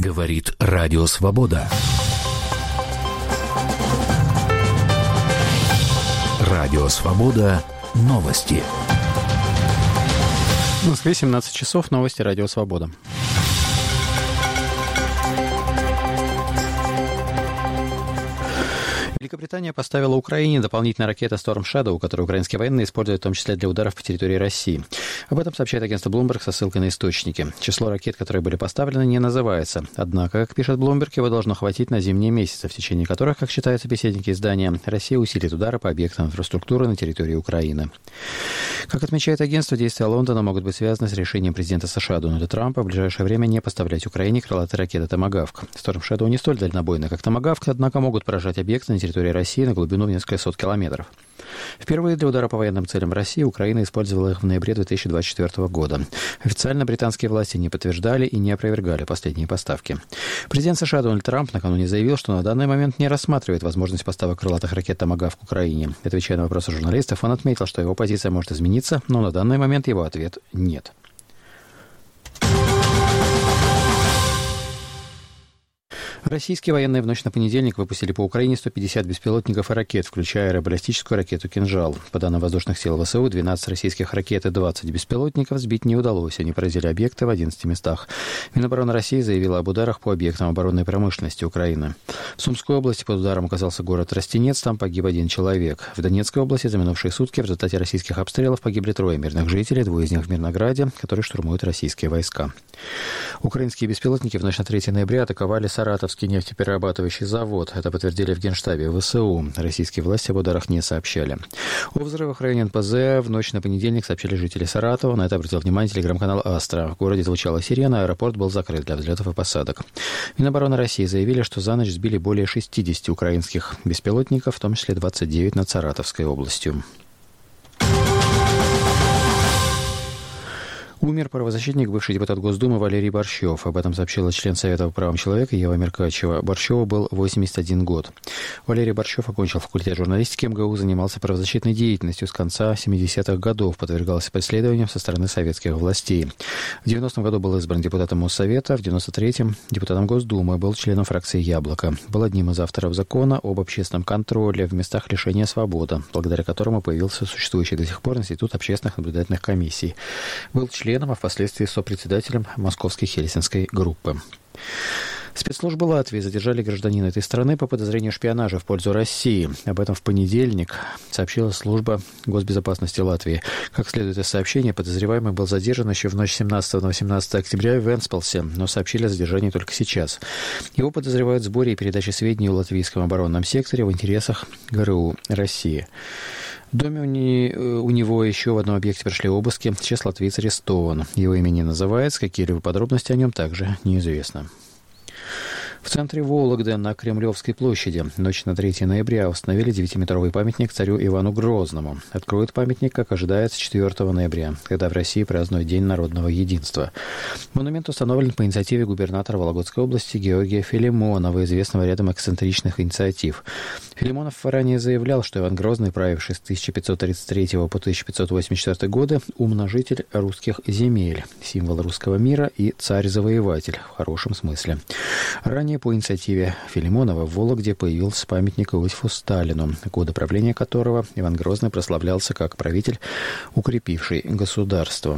Говорит Радио Свобода. Радио Свобода. Новости. В Москве 17 часов. Новости Радио Свобода. Великобритания поставила Украине дополнительные ракеты Storm Shadow, которые украинские военные используют в том числе для ударов по территории России. Об этом сообщает агентство Bloomberg со ссылкой на источники. Число ракет, которые были поставлены, не называется. Однако, как пишет Bloomberg, его должно хватить на зимние месяцы, в течение которых, как считают собеседники издания, Россия усилит удары по объектам инфраструктуры на территории Украины. Как отмечает агентство, действия Лондона могут быть связаны с решением президента США Дональда Трампа в ближайшее время не поставлять Украине крылатые ракеты «Томагавк». Storm Shadow не столь дальнобойны, как «Томагавк», однако могут поражать объекты на территории России на глубину в несколько сот километров. Впервые для удара по военным целям России Украина использовала их в ноябре 2024 года. Официально британские власти не подтверждали и не опровергали последние поставки. Президент США Дональд Трамп накануне заявил, что на данный момент не рассматривает возможность поставок крылатых ракет «Томагавк» Украине. Отвечая на вопросы журналистов, он отметил, что его позиция может измениться, но на данный момент его ответ – нет. Российские военные в ночь на понедельник выпустили по Украине 150 беспилотников и ракет, включая аэробаллистическую ракету «Кинжал». По данным воздушных сил ВСУ, 12 российских ракет и 20 беспилотников сбить не удалось. Они поразили объекты в 11 местах. Минобороны России заявила об ударах по объектам оборонной промышленности Украины. В Сумской области под ударом оказался город Тростенец, там погиб 1 человек. В Донецкой области за минувшие сутки в результате российских обстрелов погибли 3 мирных жителей, 2 из них в Мирнограде, которые штурмуют российские войска. Украинские беспилотники в ночь на 3 ноября атаковали Саратовский нефтеперерабатывающий завод. Это подтвердили в Генштабе ВСУ. Российские власти об ударах не сообщали. О взрывах в районе НПЗ в ночь на понедельник сообщили жители Саратова. На это обратил внимание телеграм-канал «Астра». В городе звучала сирена, аэропорт был закрыт для взлетов и посадок. Минобороны России заявили, что за ночь сбили более 60 украинских беспилотников, в том числе 29 над Саратовской областью. Умер правозащитник, бывший депутат Госдумы Валерий Борщев. Об этом сообщила член Совета по правам человека Ева Меркачева. Борщеву был 81 год. Валерий Борщев окончил факультет журналистики МГУ, занимался правозащитной деятельностью с конца 70-х годов, подвергался преследованиям со стороны советских властей. В 90-м году был избран депутатом Моссовета, в 93-м депутатом Госдумы, был членом фракции «Яблоко». Был одним из авторов закона об общественном контроле в местах лишения свободы, благодаря которому появился существующий до сих пор Институт общественных наблюдательных комиссий. Был членом, а впоследствии сопредседателем Московской Хельсинской группы. Спецслужбы Латвии задержали гражданина этой страны по подозрению в шпионаже в пользу России. Об этом в понедельник сообщила служба госбезопасности Латвии. Как следует из сообщения, подозреваемый был задержан еще в ночь 17 на 18 октября в Венспилсе, но сообщили о задержании только сейчас. Его подозревают в сборе и передаче сведений о латвийском оборонном секторе в интересах ГРУ России. В доме у него еще в одном объекте прошли обыски. Сейчас латвиец арестован. Его имя не называется, какие-либо подробности о нем также неизвестно. В центре Вологды на Кремлевской площади ночь на 3 ноября установили 9-метровый памятник царю Ивану Грозному. Откроют памятник, как ожидается, 4 ноября, когда в России празднуют День народного единства. Монумент установлен по инициативе губернатора Вологодской области Георгия Филимонова, известного рядом эксцентричных инициатив. Филимонов ранее заявлял, что Иван Грозный, правивший с 1533 по 1584 годы, умножитель русских земель, символ русского мира и царь-завоеватель в хорошем смысле. Ранее по инициативе Филимонова в Вологде появился памятник Иосифу Сталину, годы правления которого Иван Грозный прославлялся как правитель, укрепивший государство.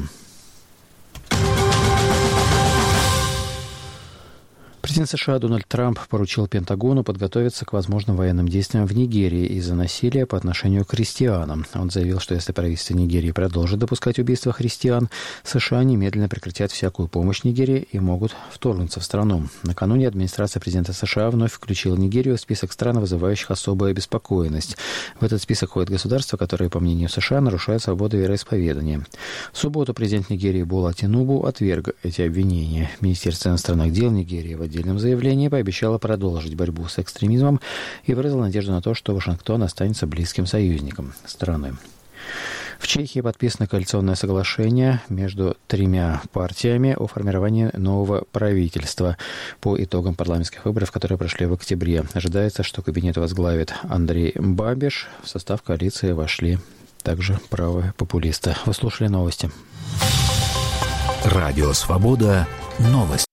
Президент США Дональд Трамп поручил Пентагону подготовиться к возможным военным действиям в Нигерии из-за насилия по отношению к христианам. Он заявил, что если правительство Нигерии продолжит допускать убийства христиан, США немедленно прекратят всякую помощь Нигерии и могут вторгнуться в страну. Накануне администрация президента США вновь включила Нигерию в список стран, вызывающих особую обеспокоенность. В этот список входят государства, которые, по мнению США, нарушают свободу вероисповедания. В субботу президент Нигерии Бола Тинубу отверг эти обвинения. Министерство иностранных дел Нигерии в отдельном заявлении пообещала продолжить борьбу с экстремизмом и выразила надежду на то, что Вашингтон останется близким союзником страны. В Чехии подписано коалиционное соглашение между 3 партиями о формировании нового правительства по итогам парламентских выборов, которые прошли в октябре. Ожидается, что кабинет возглавит Андрей Бабиш. В состав коалиции вошли также правые популисты. Вы слушали новости. Радио Свобода. Новости.